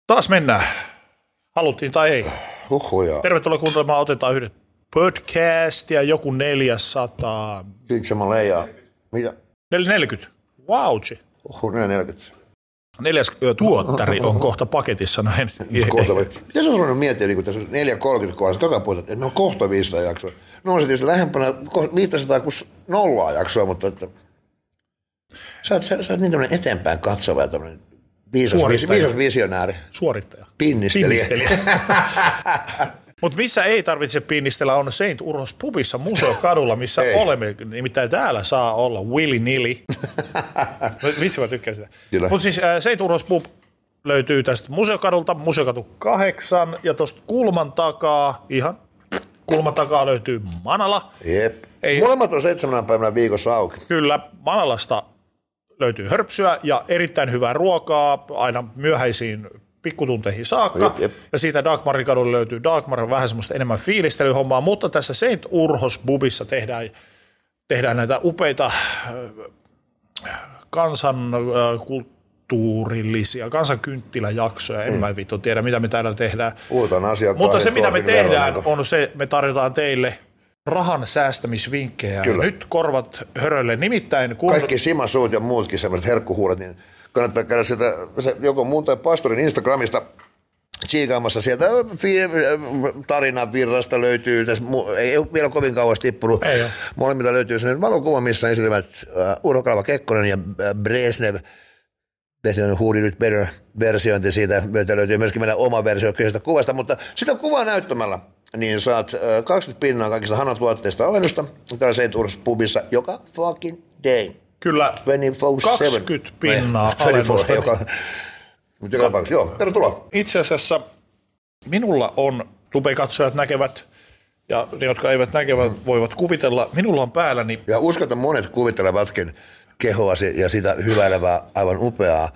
Taas mennään. Haluttiin tai ei. Huhhuja. Tervetuloa kuuntelemaan Otetaan yhdet podcastia, joku 400. Pinksemä leijaa. Mitä? 440. Vauci. 440. Neljäs tuottari on kohta paketissa näin. Mitä sä on miettiä niin tässä 430 kohdassa koko puolta, että ne on kohta 500 jaksoa. No on se tietysti lähempänä 500 kuin 0 jaksoa, mutta että sä oot niin tämmöinen eteenpäin katsova ja tämmöinen viisas visionääri. Suorittaja. Pinnistelijä. Mutta missä ei tarvitse pinnistellä on Saint Urhos pubissa Museokadulla, missä olemme. Nimittäin täällä saa olla willy-nilly. Vitsi mä tykkään sitä. Mutta siis Saint Urhos pub löytyy tästä Museokadulta, Museokatu 8 ja tuosta kulman takaa löytyy Manala. Jep. Molemmat on 7 päivänä viikossa auki. Kyllä, Manalasta löytyy hörpsyä ja erittäin hyvää ruokaa aina myöhäisiin pikkutunteihin saakka. Jep. Ja siitä Dagmarin kadulle löytyy Dagmar, vähän semmoista enemmän fiilistelyhommaa, mutta tässä Saint Urhos pubissa tehdään näitä upeita kansankulttuurillisia, kansankynttiläjaksoja. En mä vittu tiedä, mitä me täällä tehdään. Mutta se, mitä me tehdään, on se, me tarjotaan teille rahan säästämisvinkkejä. Kyllä. Nyt korvat hörölle. Nimittäin kaikki simasuut ja muutkin semmoiset herkkuhuuret, niin kannattaa käydä sieltä joko muun tai pastorin Instagramista tsiikaamassa sieltä tarinan virrasta löytyy, tässä ei ole vielä kovin kauas tippunut, molemmilta löytyy sellainen valokuva, missä esitellään Urho Kaleva Kekkonen ja Brezhnev, Who Did It Better -versiointi siitä, meiltä löytyy myöskin meidän oma versio kyseisestä kuvasta, mutta sitä kuvaa näyttämällä, niin saat 20% kaikista Hana-tuotteista alennusta täällä Saint Urhos pubissa joka fucking day. Kyllä, 20% alennusta. Mutta joka tapauksessa, joo, tervetuloa. Itse asiassa minulla on, tubekatsojat näkevät, ja ne, jotka eivät näkevät, voivat kuvitella, minulla on päälläni. Ja uskon, että monet kuvittelevatkin kehoasi ja sitä hyväilevää, aivan upeaa,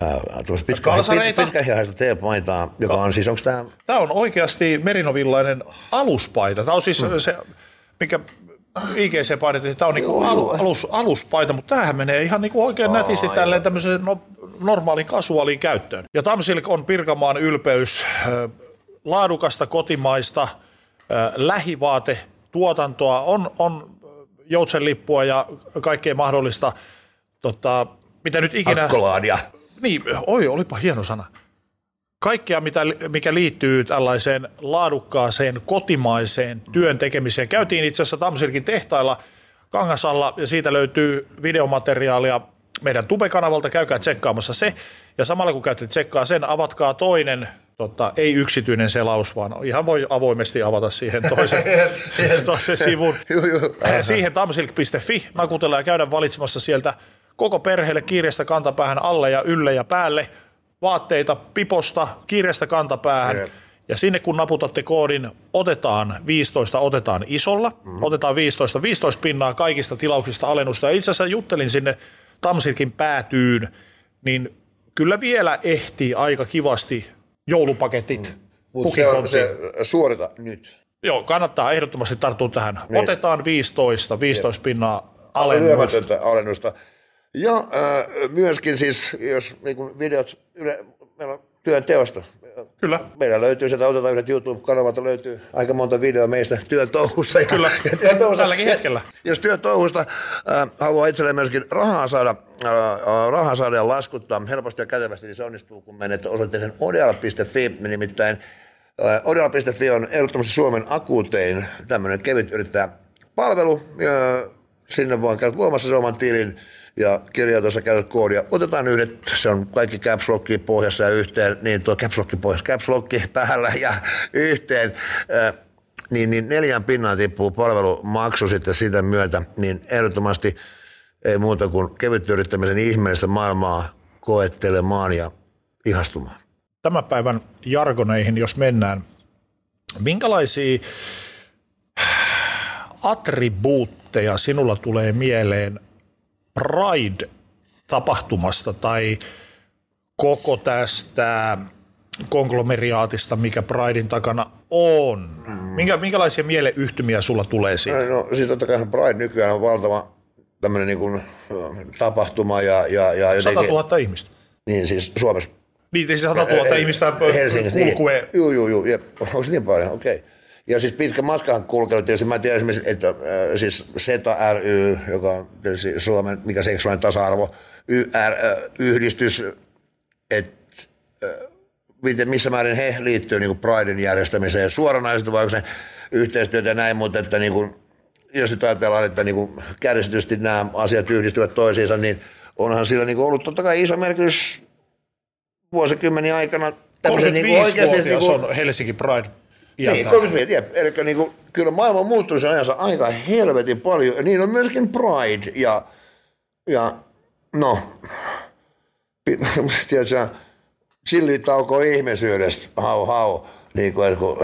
pitkähihaista teepaitaa, joka on siis, onko tämä? Tämä on oikeasti merinovillainen aluspaita. Tämä on siis se, mikä IGC painettiin, tämä on niinku aluspaita, mutta tämähän menee ihan niinku oikein nätisti tälleen tämmöiseen normaaliin kasuaaliin käyttöön. Ja Tamsilk on Pirkanmaan ylpeys, laadukasta kotimaista lähivaatetuotantoa, on joutsenlippua ja kaikkea mahdollista, mitä nyt ikinä. Akkolaadia. Niin, olipa hieno sana. Kaikkea, mikä liittyy tällaiseen laadukkaaseen kotimaiseen työn tekemiseen. Käytiin itse asiassa Tamsilkin tehtailla Kangasalla ja siitä löytyy videomateriaalia meidän Tube-kanavalta. Käykää tsekkaamassa se ja samalla kun käytte tsekkaa sen, avatkaa toinen, ei yksityinen selaus, vaan ihan voi avoimesti avata siihen toisen sivun. Siihen tamsilk.fi nakutella ja käydä valitsemassa sieltä koko perheelle kirjasta kantapäähän alle ja ylle ja päälle. Vaatteita piposta, kirjasta kantapäähän. Ja sinne kun naputatte koodin otetaan 15, otetaan isolla, otetaan 15 pinnaa kaikista tilauksista alennusta. Ja itse asiassa juttelin sinne Tamsilkin päätyyn, niin kyllä vielä ehtii aika kivasti joulupaketit. Mutta se suorita nyt. Joo, kannattaa ehdottomasti tarttua tähän. Otetaan 15 pinnaa alennusta. Alennusta. Ja myöskin siis, jos niin videot, meillä on työn teosta. Kyllä. Meillä löytyy sieltä, Otetaan yhdet YouTube-kanavalta löytyy aika monta videoa meistä työn touhussa. Kyllä, tälläkin hetkellä. Jos työn touhusta haluaa itselleen myöskin rahaa saada ja laskuttaa helposti ja kätevästi, niin se onnistuu, kun menet osoitteeseen odeal.fi. Nimittäin odeal.fi on ehdottomasti Suomen akuutein tämmöinen kevyt yrittäjäpalvelu. Sinne voi käydä luomassa se oman tilin ja kirjoitussa käytät koodia. Otetaan yhdet, se on kaikki caps lock pohjassa ja yhteen, niin tuo caps lock päällä ja yhteen, niin 4 pinnaan tippuu palvelumaksu sitten sitä myötä, niin ehdottomasti ei muuta kuin kevyt yrittämisen ihmeellistä maailmaa koettelemaan ja ihastumaan. Tämän päivän jargoneihin, jos mennään, minkälaisia attribuutteja sinulla tulee mieleen Pride-tapahtumasta tai koko tästä konglomeriaatista, mikä Pridein takana on? Minkälaisia mieleyhtymiä sulla tulee siitä? No siis totta kai Pride nykyään on valtava tämmöinen niin kuin tapahtuma ja 100 000 ihmistä. Niin siis Suomessa. Niin, siis 100 000 ihmistä kulkue. Joo, onko se niin paljon? Okei. Okay. Ja siis pitkä matkahan kulkenut, tietysti mä tiedän esimerkiksi, että siis SETA ry, joka on Suomen, mikä seksuaalinen tasa-arvo, yhdistys, että missä määrin he liittyy niin Pridein järjestämiseen suoranaisesti, vai onko se yhteistyötä ja näin, mutta että niin kuin, jos nyt ajatellaan, että niin kärjistetysti nämä asiat yhdistyvät toisiinsa, niin onhan sillä niin ollut totta kai iso merkitys vuosikymmeniä aikana. 35-vuotias niin on Helsinki Pride. Niin, 35, jep. Eli niin kuin, kyllä maailma on muuttunut sen ajansa aika helvetin paljon. Ja niin on myöskin Pride ja no, tiedätkö, chillitauko ihmisyydestä, hau, niin kuin, kun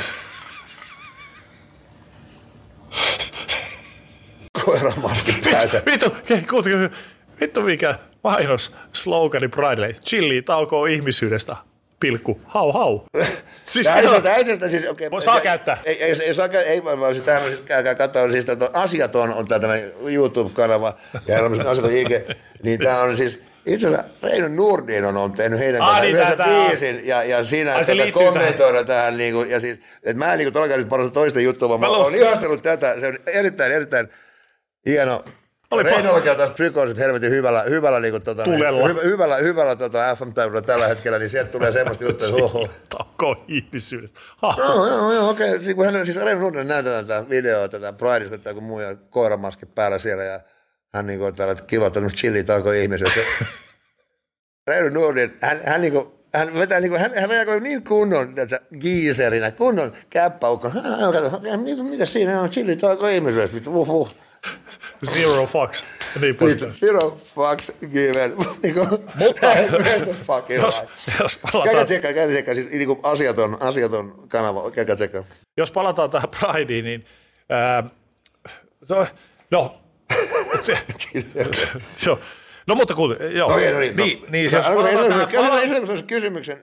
koiramaski pääsee. Vittu mikä mainos slogani Pridelle. Chillitauko ihmisyydestä. Pilkku, hau. Siis, siis, okay, saa käyttää. Ei vaan siis tähän siis käykää katsoa, siis Asiat on tämmöinen YouTube-kanava ja on Asiat on IG, niin tämä on siis itse asiassa Reino Nordin on tehnyt heidän kanssa yhdessä biisin ja siinä kommentoida tähän niinku, ja siis, että mä en niinku todellakaan nyt parasta toista juttua, vaan mä oon ihastellut tätä, se on erittäin hieno. Reinollakin on taas psykoosit helvetin hyvällä niinku hyvällä FM-täydellä tällä hetkellä, niin sieltä tulee semmoista juttua, että oho. Takko ihmisyydestä. Joo, okei. Siis Reino Nordin näytetään tätä videoa, tätä Prideista, kun muu ja koiramaski päällä siellä, ja hän niinku on täällä kiva tämmöistä chillia takko ihmisyydestä. Reino Nordin, hän vetää niinku, hän reagoi niin kunnon, giiserinä, kunnon käppäukko. Mitä siinä on chillia takko ihmisyydestä, Zero fucks. Niin Zero fucks given. Mutta jos palataan... Käydä tsekkaa, siis niin asiaton kanava, käydä tsekkaa. Jos palataan tähän Prideen, niin... No mutta kun... Joo. Niin jos palataan tähän... kysymyksen.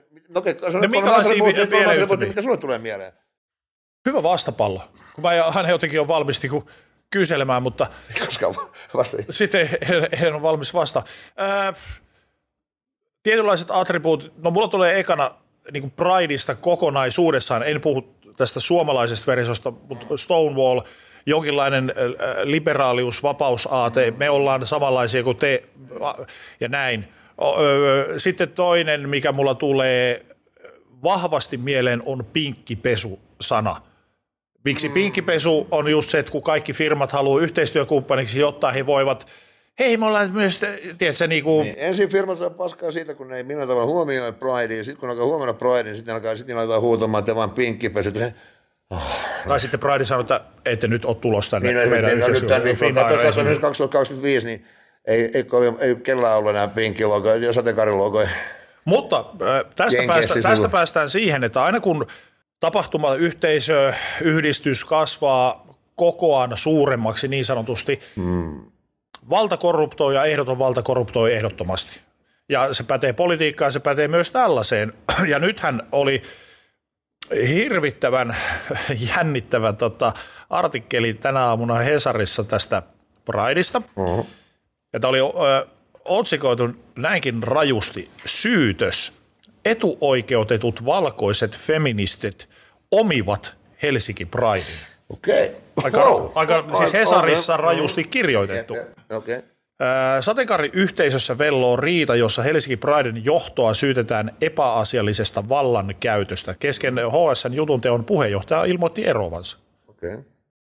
Mikä sulle tulee mieleen? Hyvä vastapallo. Kun mä hän jotenkin on valmis kyselemään, mutta sitten heidän on valmis vasta. Tietynlaiset attribuutit, no mulla tulee ekana niin Prideista kokonaisuudessaan, en puhu tästä suomalaisesta versiosta, mutta Stonewall, jonkinlainen liberaalius, vapausaate, me ollaan samanlaisia kuin te ja näin. Sitten toinen, mikä mulla tulee vahvasti mieleen, on pinkkipesu-sana. Miksi pinkkipesu on just se, että kun kaikki firmat haluaa yhteistyökumppaniksi, jotta he voivat, hei me ollaan myös, tiedätkö niin, ensin firmat saa paskaa siitä, kun ne ei millään tavalla huomioi Pridea, sitten kun alkaa huomioida Pridea, niin sitten alkaa huutamaan, että vaan pinkkipesu. Tai sitten Pride sanoo, että ette nyt ole tulossa tänne. Niin, nyt 2025, niin ei kellään ollut enää pinkkilogoja, ei sateenkaarilogoja. Mutta tästä päästään siihen, että aina kun tapahtumayhteisö, yhdistys kasvaa kokoaan suuremmaksi niin sanotusti, valta korruptoi ja ehdoton valta korruptoi ehdottomasti. Ja se pätee politiikkaan, se pätee myös tällaiseen. Ja nythän oli hirvittävän jännittävä artikkeli tänä aamuna Hesarissa tästä Prideista. Ja tämä oli otsikoitu näinkin rajusti: syytös. Etuoikeutetut valkoiset feministit omivat Helsinki Pridein. Okei. Siis Hesarissa rajusti kirjoitettu. Okay. Sateenkaariyhteisössä velloo riita, jossa Helsinki Pridein johtoa syytetään epäasiallisesta vallankäytöstä. Kesken HSN jutunteon puheenjohtaja ilmoitti eroavansa. Okei.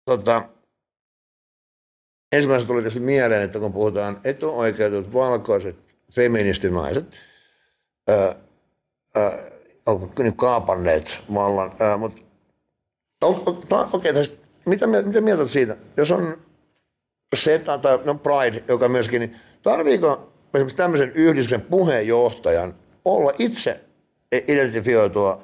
Ensimmäisenä tuli tietysti mieleen, että kun puhutaan etuoikeutetut valkoiset feministinaiset, onko kaapanneet vallan, mutta mitä mieltä olet siitä, jos on SETA tai Pride, joka myöskin, niin tarviiko esimerkiksi tämmöisen yhdistyksen puheenjohtajan olla itse identifioitua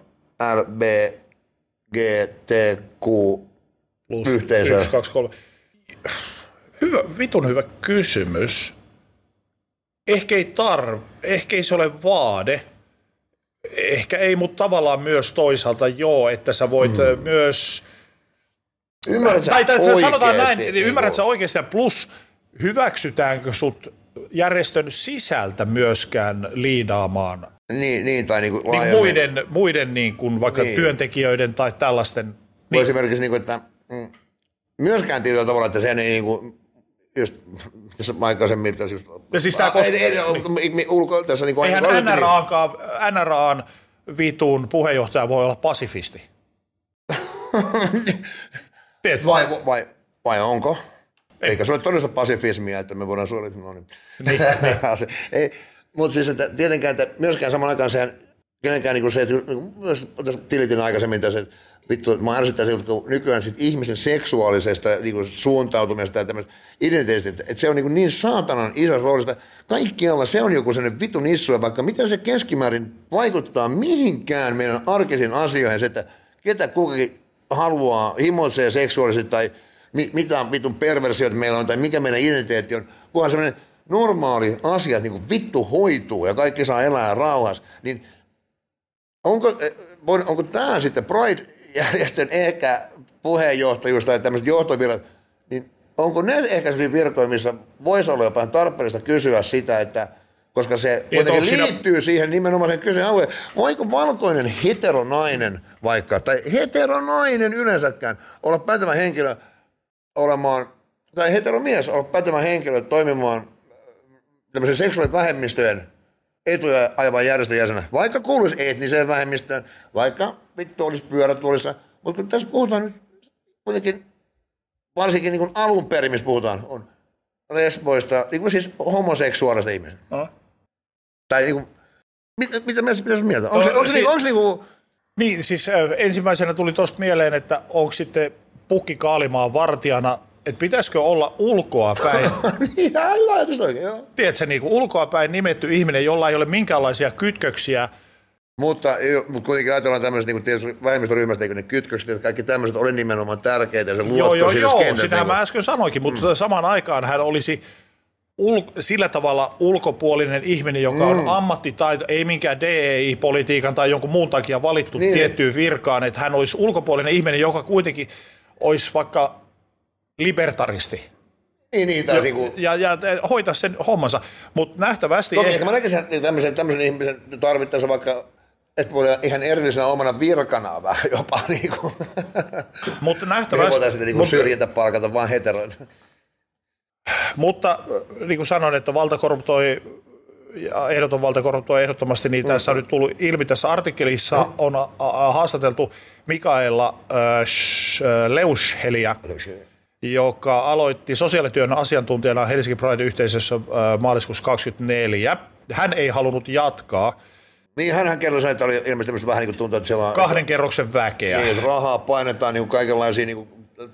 LBGTQ-yhteisöä? 1, 2, 3. Vitun hyvä kysymys. Ehkä ei se ole vaade. Ehkä ei, mutta tavallaan myös toisaalta joo, että sä voit myös... Sanotaan näin, niin ymmärrät sä oikeasti, plus hyväksytäänkö sut järjestön sisältä myöskään liidaamaan Niin tai niinku muiden niin kuin vaikka työntekijöiden tai tällaisten. Niin. Esimerkiksi, niin kuin, että myöskään tietyllä tavalla, että sehän ei niin kuin, just tässä aikaisemmin pitäisi just... Ja siis tämä tässä niin kuin... Eihän NRA:n vitun puheenjohtaja voi olla pasifisti. Vai onko? Eikä se ole todellista pasifismia, että me voidaan suorittaa. Niin. Mutta siis että tietenkään, että myöskään saman aikaan sehän kenenkään niin se, että tässä tilitin aikaisemmin tässä, että vittu, mä ärsyttää siltä, kun nykyään sit ihmisen seksuaalisesta niin suuntautumisesta ja tämmöistä identiteetistä, että se on niin saatanan iso roolista. Kaikkialla se on joku sellainen vittu nissu, ja vaikka miten se keskimäärin vaikuttaa mihinkään meidän arkisiin asioihin, se, että ketä kukakin haluaa, himoitsee seksuaalisesti tai mitä vitun perversioita meillä on tai mikä meidän identiteetti on, kunhan sellainen normaali asia, että niin vittu hoituu ja kaikki saa elää rauhassa, niin onko tämä sitten Pride-järjestön ehkä puheenjohtajuus tai tämmöiset johtovirrat, niin onko ne ehkä sellaisia virkoja, missä voisi olla jopa tarpeellista kysyä sitä, että koska se kuitenkin liittyy siihen nimenomaisen kysyjän alueen, voiko valkoinen heteronainen vaikka, tai heteronainen yleensäkään olla pätevä henkilö olemaan, tai heteromies olla pätevä henkilö toimimaan tämmöisen seksuaalivähemmistöjen etuja ajavan järjestön jäsenä, vaikka kuuluisi etniseen vähemmistöön, vaikka vittu olisi pyörätuolissa, mutta kun tässä puhutaan nyt kuitenkin, varsinkin niin kuin alun perin, missä puhutaan, on lesboista, niin kuin siis homoseksuaalista ihmistä. Tai niin kuin, mitä pitäisi mieltä? Onko se niin kuin... Niin, siis ensimmäisenä tuli tuosta mieleen, että onko sitten Pukki Kaalimaan vartijana, että pitäisikö olla ulkoa päin. Niin, ajatus oikein, joo. Tiedätkö, niin kuin ulkoa päin nimetty ihminen, jolla ei ole minkäänlaisia kytköksiä. Mutta kuitenkin ajatellaan tämmöiset niin tietysti vähemmistöryhmästä, eikö ne kytkökset, että kaikki tämmöiset oli nimenomaan tärkeitä ja se luotto siinä kentällä. Sitähän mä äsken sanoinkin, mutta samaan aikaan hän olisi sillä tavalla ulkopuolinen ihminen, joka on ammattitaito, ei minkään DEI-politiikan tai jonkun muun takia valittu tiettyyn virkaan, että hän olisi ulkopuolinen ihminen, joka kuitenkin olisi vaikka libertaristi. Niin, tai niin kuin... ja hoitaa sen hommansa, mutta nähtävästi... Toki ehkä mä näkisin tämmöisen ihmisen tarvittaessa vaikka, että voi ihan erillisenä omana virkanaan vähän jopa niin kuin... Mutta nähtävästi... Me voitaisiin niin syrjintä palkata vaan heteroita. Mutta niin kuin sanoin, että valta korruptoi, ehdoton valta korruptoi ehdottomasti, niin tässä on nyt tullut ilmi, tässä artikkelissa on haastateltu Mikaela Leuscheliä, joka aloitti sosiaalityön asiantuntijana Helsinki Pride-yhteisössä maaliskuussa 2024. Hän ei halunnut jatkaa. Niin, hänhän kertoi, että oli ilmeisesti vähän niin kuin tuntuu, että siellä on... 2 kerroksen väkeä. Niin, rahaa painetaan niin kaikenlaisiin niin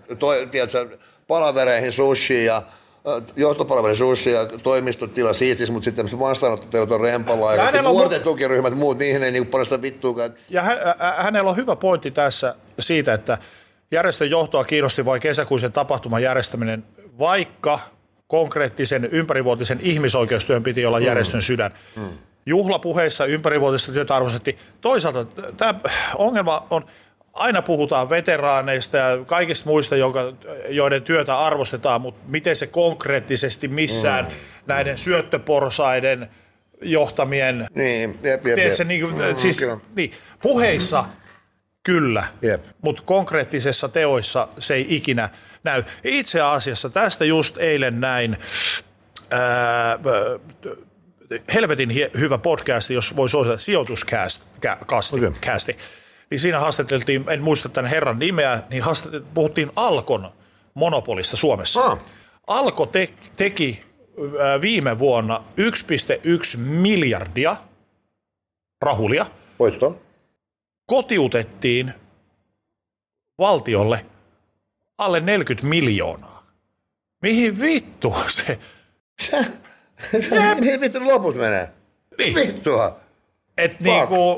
palavereihin, sushiin ja johtopalveluihin sushi ja toimistotila siistis, mutta sitten tämmöiset vastaanottotilat on rempalaa ja nuorten tukiryhmät muut, niihin ei niin paljon sitä vittuakaan. Ja hänellä on hyvä pointti tässä siitä, että järjestön johtoa kiinnosti vain kesäkuisen tapahtuman järjestäminen, vaikka konkreettisen ympärivuotisen ihmisoikeustyön piti olla järjestön sydän. Juhlapuheissa ympärivuotista työtä arvostettiin. Toisaalta tämä ongelma on, aina puhutaan veteraaneista ja kaikista muista, joiden työtä arvostetaan, mutta miten se konkreettisesti missään näiden syöttöporsaiden johtamien... puheissa kyllä, mutta konkreettisessa teoissa se ei ikinä näy. Itse asiassa tästä just eilen näin helvetin hyvä podcast, jos voi suositella sijoituscasti. Niin siinä haastateltiin, en muista tämän herran nimeä, niin puhuttiin Alkon monopolista Suomessa. Alko teki viime vuonna 1,1 miljardia rahulia. Voittoa. Kotiutettiin valtiolle alle 40 miljoonaa. Mihin vittu se? Mihin vittu loput menee? Niin. Vittua. Et niinku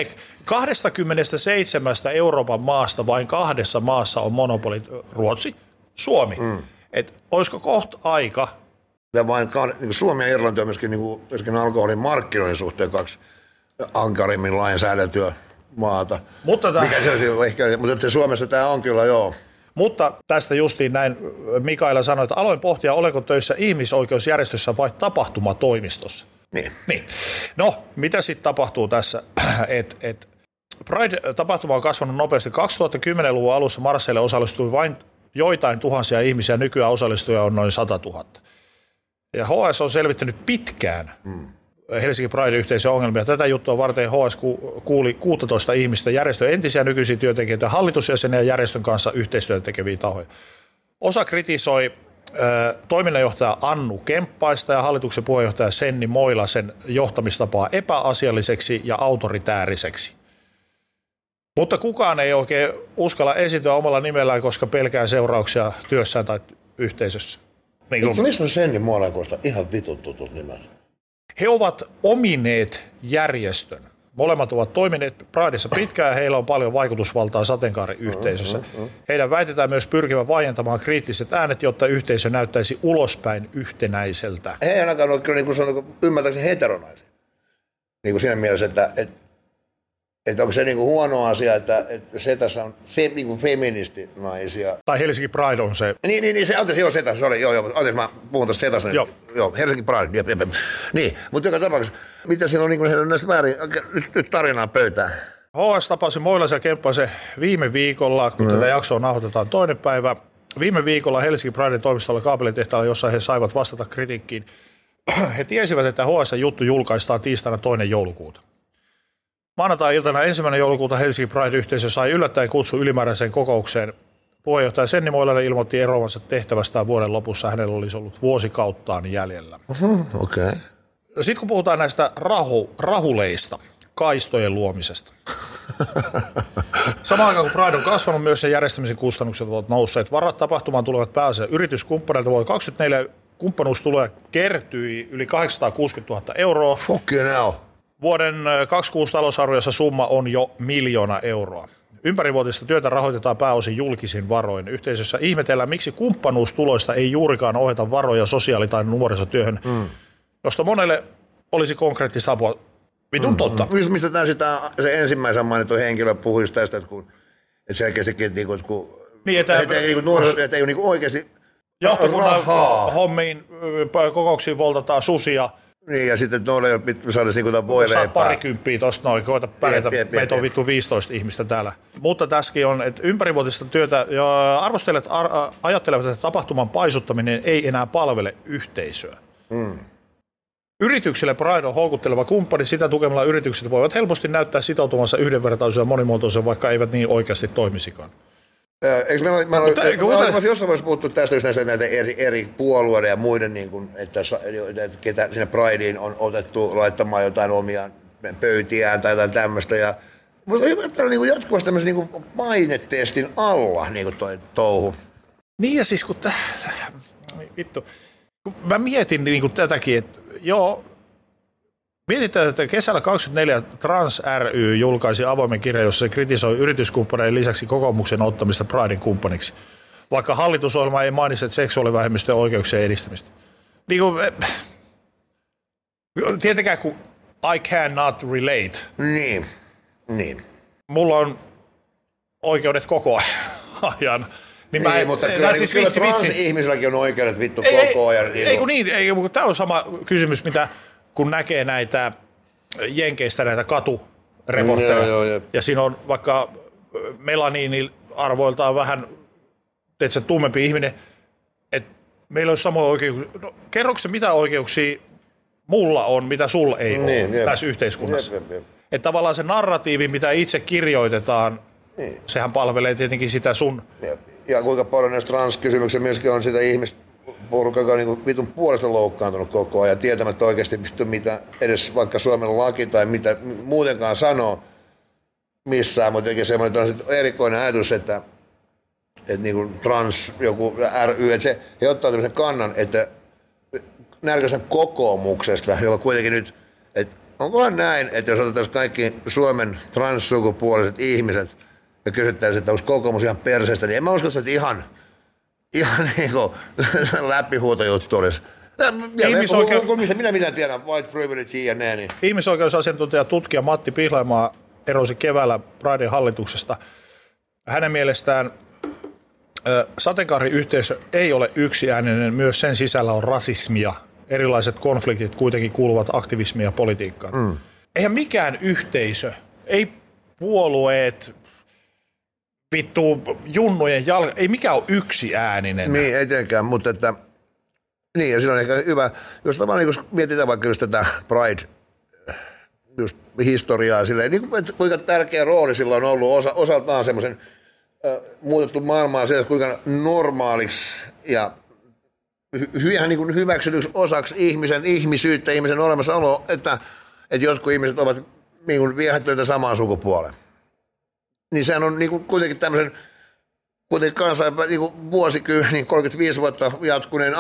27 Euroopan maasta vain 2 maassa on monopoli, Ruotsi, Suomi. Et olisiko kohta aika? Ja vain niin Suomi ja Irlanti on myöskin alkoholin markkinoiden suhteen 2 ankarimmin lainsäädäntöä maata. Mutta Suomessa tämä on kyllä joo. Mutta tästä justiin näin Mikaela sanoi, että aloin pohtia, olenko töissä ihmisoikeusjärjestössä vai tapahtumatoimistossa. Niin. No, mitä sitten tapahtuu tässä? Pride-tapahtuma on kasvanut nopeasti. 2010-luvun alussa Marseille osallistui vain joitain tuhansia ihmisiä, nykyään osallistujia on noin 100 000. Ja HS on selvittänyt pitkään Helsingin Pride-yhteisön ongelmia. Tätä juttua varten HS kuuli 16 ihmistä, järjestön entisiä nykyisiä työntekijöitä, hallitusjäseniä ja järjestön kanssa yhteistyötä tekeviä tahoja. Osa kritisoi toiminnanjohtaja Annu Kemppaista ja hallituksen puheenjohtaja Senni Moilasen johtamistapaa epäasialliseksi ja autoritääriseksi. Mutta kukaan ei oikein uskalla esiintyä omalla nimellään, koska pelkää seurauksia työssään tai yhteisössä. Niin mistä on Senni Moilakosta ihan vitun tutut nimet? He ovat omineet järjestön. Molemmat ovat toimineet Pridessa pitkään ja heillä on paljon vaikutusvaltaa sateenkaariyhteisössä. Heidän väitetään myös pyrkivän vaientamaan kriittiset äänet, jotta yhteisö näyttäisi ulospäin yhtenäiseltä. He ei ainakaan ole kyllä niin kuin ymmärtääkseni heteronaisia. Niin kuin siinä mielessä, että onko se niin kuin huono asia, että Setassa on niin kuin feministinaisia. Tai Helsinki Pride on se. Niin se, anteeksi, Setassa, sori, anteeksi, mä puhun tuosta Setasta. Joo, Helsinki Pride, jep. Niin, mutta joka tapauksessa, mitä siinä on niin kuin näistä väärin, nyt tarinaa pöytään. HS tapasi Moilasen ja Kemppaisen viime viikolla, kun tätä jaksoa nauhoitetaan 2. päivä. Viime viikolla Helsingin Priden toimistolla kaapelitehtaalla, jossa he saivat vastata kritiikkiin. He tiesivät, että HS-juttu julkaistaan tiistaina 2. joulukuuta. Maanantai-iltana 1. joulukuuta Helsingin Pride-yhteisö sai yllättäen kutsu ylimääräiseen kokoukseen. Puheenjohtaja Senni Moilanen ilmoitti eroavansa tehtävästään vuoden lopussa. Hänellä olisi ollut vuosikauttaan jäljellä. Okay. Sitten kun puhutaan näistä rahuleista, kaistojen luomisesta. Samaan aikaan kun Pride on kasvanut, myös sen järjestämisen kustannukset ovat nousseet. Varat tapahtumaan tulevat pääasiassa yrityskumppaneilta. Vuonna 2024 kumppanuustuloja kertyi yli 860 000 euroa. Fucking hell. Vuoden 2026 talousarviossa summa on jo 1 miljoona euroa. Ympärivuotista työtä rahoitetaan pääosin julkisin varoin. Yhteisössä ihmetellään, miksi kumppanuustuloista ei juurikaan ohjata varoja sosiaali- tai nuorisotyöhön, josta monelle olisi konkreettista apua. Vitun totta. Mistä tämä se ensimmäisen mainittu henkilö puhuisi tästä, että selkeästikin, että ei ole oikeasti johtokunnan hommiin kokouksiin voltataan susia. Niin, ja sitten noille ei ole saada niin voi leipää. Saat parikymppiä tuosta noin, koeta pärjätä. Meitä on vittu 15 ihmistä täällä. Mutta tässäkin on, että ympärivuotista työtä, ja arvostelijat ajattelevat, että tapahtuman paisuttaminen ei enää palvele yhteisöä. Yrityksille Pride on houkutteleva kumppani, sitä tukemalla yritykset voivat helposti näyttää sitoutumansa yhdenvertaisuuden ja monimuotoisen, vaikka eivät niin oikeasti toimisikaan. Eikö me ollaan jossain vaiheessa puhuttu tästä just näitä eri puolueiden ja muiden, niin kuin, että ketä sinne Prideen on otettu laittamaan jotain omia pöytiään tai jotain tämmöistä. Ja mutta on niin jatkuvasti tämmöisen niin mainetestin alla niin kuin toi touhu. Niin ja siis kun vittu, kun mä mietin niin kuin tätäkin, että joo, mietitään, että kesällä 2024 Trans ry julkaisi avoimen kirjan, jossa se kritisoi yrityskumppaneiden lisäksi kokoomuksen ottamista Priden kumppaniksi, vaikka hallitusohjelma ei mainitse seksuaalivähemmistöjen oikeuksien edistämistä. Niin kuin, tietenkään kun I cannot relate. Niin. Mulla on oikeudet koko ajan. Niin, mutta kyllä, siis kyllä trans-ihmisilläkin on oikeudet vittu koko ajan. Tämä on sama kysymys, mitä kun näkee näitä Jenkeistä näitä katureportteja, ja siinä on vaikka melaniini-arvoiltaan vähän, teetkö, tummempi ihminen, että meillä on samoja oikeuksia. No, kerroksä, mitä oikeuksia mulla on, mitä sulla ei ole tässä yhteiskunnassa? Että tavallaan se narratiivi, mitä itse kirjoitetaan, sehän palvelee tietenkin sitä sun. Ja kuinka paljon näistä transkysymyksiä myöskin on sitä ihmistä, joka on niin vitun puolesta loukkaantunut koko ajan, tietämättä oikeasti mitä edes vaikka Suomen laki tai mitä muutenkaan sanoo missään, mutta jotenkin semmoinen on erikoinen ajatus, että niin kuin trans joku ry, että he ottaa tämmöisen kannan, että närkäisen kokoomuksesta, joka kuitenkin nyt, että onkohan näin, että jos otetaan kaikki Suomen transsukupuoliset ihmiset ja kysyttäisiin, että onko kokoomus ihan perseestä, niin en mä usko, että ihan niin kuin läpihuutojuttu olisi. Minä mitä tiedän, white privilege ja näin. Niin. Ihmisoikeusasiantuntija tutkija Matti Pihlaimaa erosi keväällä Priden hallituksesta. Hänen mielestään sateenkaariyhteisö ei ole yksiääninen, myös sen sisällä on rasismia erilaiset konfliktit kuitenkin kuuluvat aktivismiin ja politiikkaan. Eihän mikään yhteisö, ei puolueet, vittu junnujen ei mikään ole yksiääninen. Niin, etenkään, mutta että niin, ja siinä on ehkä hyvä, jos tavallaan niin mietitään vaikka just tätä Pride just historiaa silleen, niin kuinka tärkeä rooli sillä on ollut osaltaan semmoisen muutettu maailmaa se, kuinka normaaliksi ja ihan niin kuin hyväksytyksi osaksi ihmisen ihmisyyttä, ihmisen olemassaoloa, että jotkut ihmiset ovat niin kuin viehättyneitä samaan sukupuoleen. Niin sehän on niin kuin kuitenkin tämmöisen kuitenkin niin vuosikymmenen, 35 vuotta jatkuneen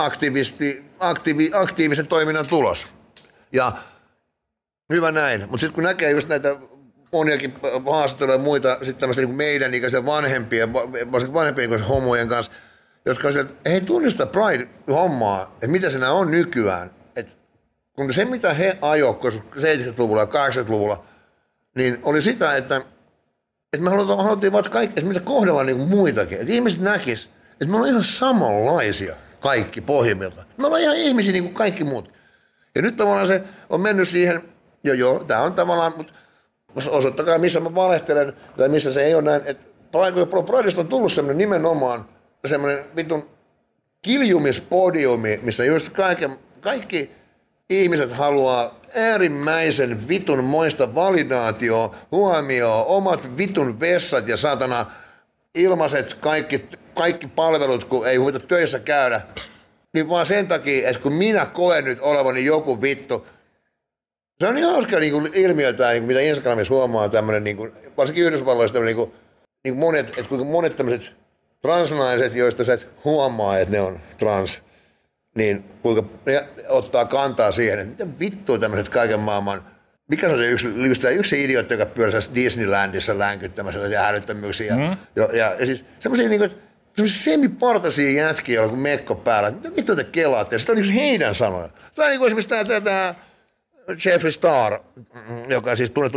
aktiivisen toiminnan tulos. Ja hyvä näin. Mutta sitten kun näkee just näitä moniakin haastatteluja ja muita sitten tämmöistä niin meidän ikäisen vanhempien, varsinkin vanhempien homojen kanssa, jotka on että he tunnista Pride-hommaa, että mitä siinä on nykyään. Et kun se, mitä he ajoivat 70-luvulla ja 80-luvulla, niin oli sitä, että me haluttiin vaan kaikki, että mitä kohdellaan niin kuin muitakin. Että ihmiset näkis, että me ollaan ihan samanlaisia kaikki pohjimmilta. Me ollaan ihan ihmisiä niin kuin kaikki muut. Ja nyt tavallaan se on mennyt siihen, tämä on tavallaan, mutta osoittakaa missä mä valehtelen, tai missä se ei ole näin, että Pridesta on tullut semmoinen nimenomaan, semmoinen vitun kiljumispodiumi, missä just kaikki ihmiset haluaa äärimmäisen vitun moista validaatioa, huomioon, omat vitun vessat ja saatana ilmaiset kaikki palvelut, kun ei huvita töissä käydä. Niin vaan sen takia, että kun minä koen nyt olevani joku vittu, se on ihan hauska niin ilmiöltään, niin mitä Instagramissa huomaa tämmöinen, niin kuin, varsinkin Yhdysvalloissa tämmöinen, niin monet, että kuinka monet tämmöiset transnaiset, joista sä et huomaa, että ne on trans, niin kuinka ne ottaa kantaa siihen, että mitä vittua tämmöiset kaiken maailman, mikä se on se yksi idiootti, joka pyöräsi Disneylandissa länkyttämässä ja hälyttömyyksiä. Ja siis semmoisia niin semipartaisia jätkiä, joilla kun mekko päällä, että mitä vittua te kelaatte, ja sitten on niin heidän sanoja. Tämä on niin kuin esimerkiksi tämä Jeffree Star, joka siis tunnettu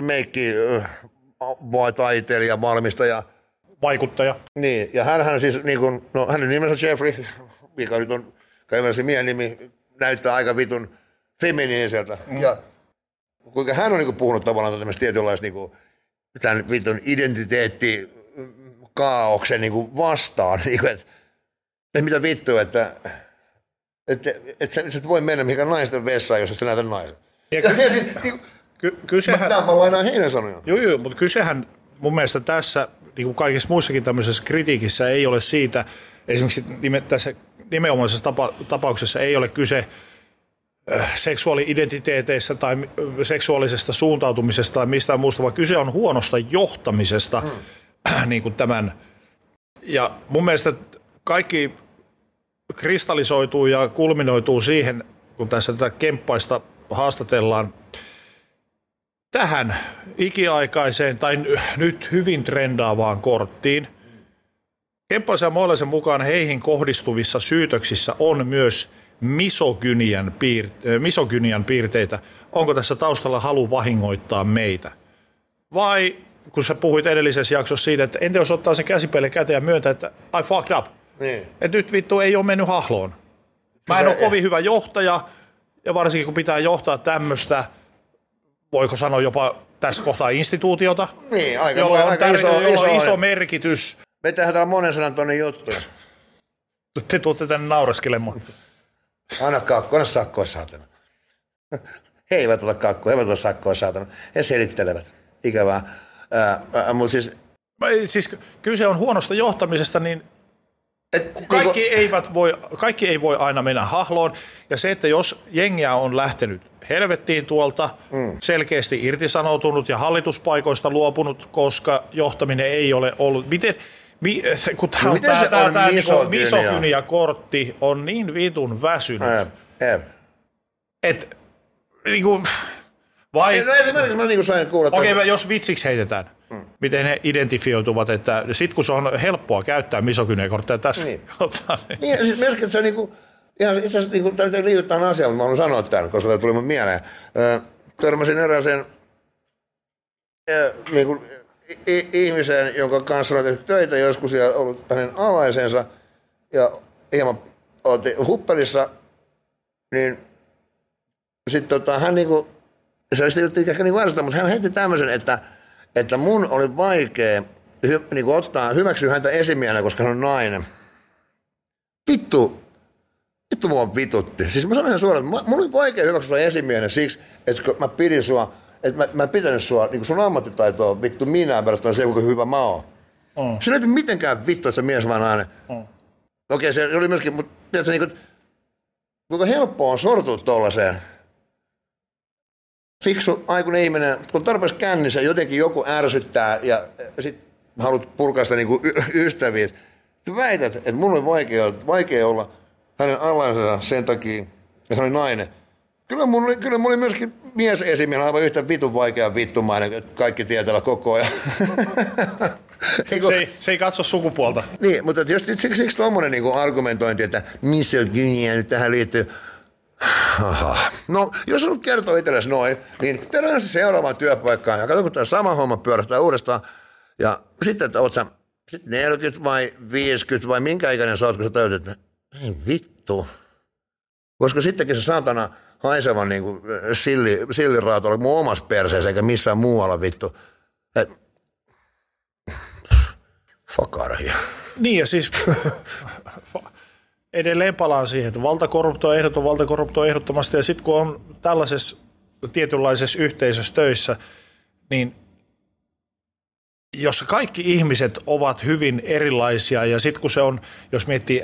taiteilija, valmistaja. Vaikuttaja. Niin, ja hänhän siis, niin kuin, no hänen nimensä Jeffree, mikä nyt on käymässä miehen nimi, näyttää aika vitun feminiiniseltä. Ja kuinka hän on niin kuin puhunut tavallaan tämmöistä tietynlaista niin kuin, tämän vitun identiteettikaaoksen niin kuin vastaan. Niin kuin, että mitä vittua, että sä et voi mennä mihinkään naisten vessaan, jos et sä näytä naisen. Mä lainaan heidän sanojaan. Joo, mutta kysehän mun mielestä tässä, niin kuin kaikissa muissakin tämmöisessä kritiikissä ei ole siitä, esimerkiksi tässä nimenomaisessa tapauksessa ei ole kyse seksuaali-identiteeteistä tai seksuaalisesta suuntautumisesta tai mistään muusta, vaan kyse on huonosta johtamisesta niin kuin tämän. Ja mun mielestä kaikki kristallisoituu ja kulminoituu siihen, kun tässä tätä kemppaista haastatellaan, tähän ikiaikaiseen tai nyt hyvin trendaavaan korttiin. Kemppaisen ja Moilaisen mukaan heihin kohdistuvissa syytöksissä on myös misogynian piirteitä. Onko tässä taustalla halu vahingoittaa meitä? Vai kun sä puhuit edellisessä jaksossa siitä, että entä jos ottaa se käsipeli käteen ja myöntää, että I fucked up. Niin. Että nyt vittu ei ole mennyt hahloon. Mä en ole kovin hyvä johtaja, ja varsinkin kun pitää johtaa tämmöistä, voiko sanoa jopa tässä kohtaa instituutiota, niin, jolla on iso merkitys. Me tehdään täällä monen sanan tonne juttuja. Te tuutte tänne naureskelemaan. Anna kakku, anna sakkoa saatana. He eivät ota kakkua, he eivät ota sakkoa saatana. He selittelevät. Ikävää. Mutta siis kyse on huonosta johtamisesta, niin kaikki ei voi aina mennä hahloon. Ja se, että jos jengiä on lähtenyt helvettiin tuolta, selkeästi irtisanoutunut ja hallituspaikoista luopunut, koska johtaminen ei ole ollut. Kun tämä misogynia-kortti on niin vitun väsynyt. Että niinku, vai... No esimerkiksi mä niinku sain kuulla... Okei, jos vitsiksi heitetään, miten he identifioituvat, että sit kun se on helppoa käyttää misogynia-korttia tässä. Niin, niin siis myöskin, että se on niinku... Ihan itse asiassa niinku, täytyy liittyä tähän asiaan, mutta mä haluan sanoa tämän, koska tämä tuli mun mieleen. Törmäsin erääseen niinku, ihmiseen, jonka kanssa on tehty töitä joskus ja ollut hänen alaisensa ja hieman oltiin huppelissa, niin sitten hän niinku, se olisi ehkä niinku ärsytä, mutta hän heitti tämmöisen, että mun oli vaikea niinku hyväksyä häntä esimiehenä, koska hän on nainen. Vittu mua vitutti. Siis mä sanon ihan suoraan, että mun oli vaikea hyväksyä sua esimiehenä siksi, että mä pidin sua, että mä en pitänyt sua, niin sun ammattitaitoa vittu minä verrattuna siihen, kuinka hyvä mä oon. Se ei mitenkään vittu, että sä mies vaan nainen. Okei, se oli myöskin, mutta tiedätkö, niin kuinka helppoa on sortua tollaiseen. Fiksu aikuinen ihminen, kun tarpeeksi kännissä jotenkin joku ärsyttää ja sit haluat purkaa sitä niin ystäviä. Väität, että mun oli vaikea olla hänen alaisensa sen takia, että hän oli nainen. Kyllä mun oli myöskin mies esimies aivan yhtä vitun vaikea vittumainen, kaikki tietävät koko ajan. Se ei katso sukupuolta. Niin, mutta just siksi tuommoinen niinku argumentointi, että misogynia nyt tähän liittyy. No, jos on kertoo itsellesi noin, niin terveellisesti seuraavaan työpaikkaan ja katso, kun tämä sama homma pyörähtää uudestaan. Ja sitten, että oot sä 40 vai 50 vai minkä ikäinen sä oot, kun sä tajut, että ei vittu. Koska sittenkin se saatana haisevan niin sillirauta oli mun omassa perseessä eikä missään muualla vittu. Fakarhia. Niin ja siis edelleen palaan siihen, että valtakorruptio ehdottomasti ja sitten kun on tällaisessa tietynlaisessa yhteisössä töissä, niin jos kaikki ihmiset ovat hyvin erilaisia ja sitten kun se on, jos miettii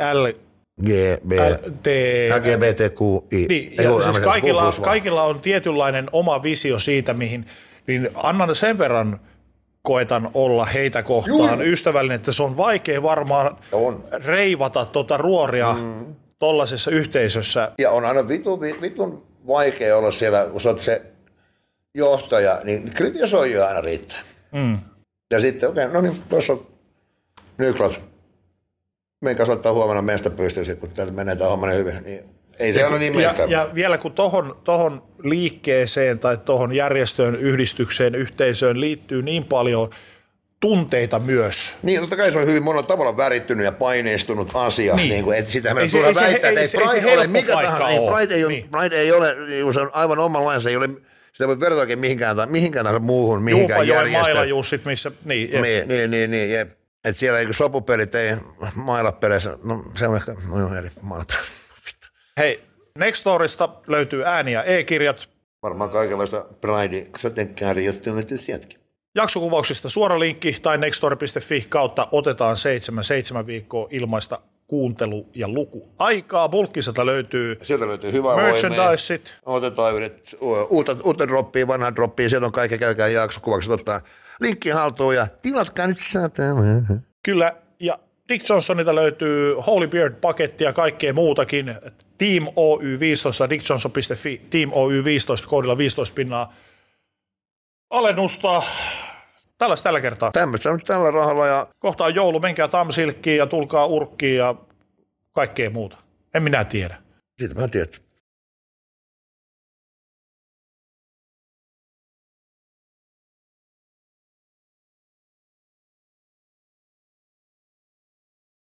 LGBTQI. Niin, ja siis kaikilla on tietynlainen oma visio siitä, mihin, niin annan sen verran koetan olla heitä kohtaan ystävällinen, että se on vaikea varmaan reivata ruoria tollaisessa yhteisössä. Ja on aina vitun vaikea olla siellä, kun sä oot se johtaja, niin kritisoijia aina riittää. Ja sitten, no niin, tuossa on Nyklat. Meidän kanssa ottaa huomenna meistä pystyy, kun täältä menee tämä homma hyvin. Niin ei se ole niin meikään. Ja vielä kun tohon liikkeeseen tai tohon järjestöön, yhdistykseen, yhteisöön liittyy niin paljon tunteita myös. Niin, totta kai se on hyvin monella tavalla värittynyt ja paineistunut asia. Niin kuin, että sitä meidän turha väittää, että ei Pride ole mikä tahansa. Pride ei ole, se on aivan omanlainsa, ei ole. Sitä voi verrata oikein mihinkään tahansa muuhun, mihinkään järjestöön. Maila Jussit, missä, niin, jep. Että siellä ei sopupelit, ei mailapeleissä, no se on ehkä, no eri mailapeleissä. Hei, Nextorista löytyy ääni- ja e-kirjat. Varmaan kaikenlaista Pride-sateenkäärijuttuja löytyy sieltäkin. Jaksokuvauksista suora linkki tai nextor.fi kautta otetaan 7 viikkoa ilmaista kuuntelu- ja lukuaikaa. Bulkkiselta löytyy sieltä löytyy hyvää merchandiseit. Otetaan uutta droppia, vanhaa droppia, sieltä on kaikki, käykää jaksokuvaukset, ottaa linkki haltuun ja tilatkaa nyt satana. Kyllä, ja Dick Johnsonilta löytyy Holy Beard-pakettia ja kaikkea muutakin. Team Oy15, dickjohnson.fi, Team Oy15, koodilla 15 pinnaa alennusta. Tällaista tällä kertaa. Tämmöistä nyt tällä rahalla. Ja kohta on joulu, menkää Tamsilkkiin ja tulkaa Urkkiin ja kaikkea muuta. En minä tiedä. Siitä mä tiedän.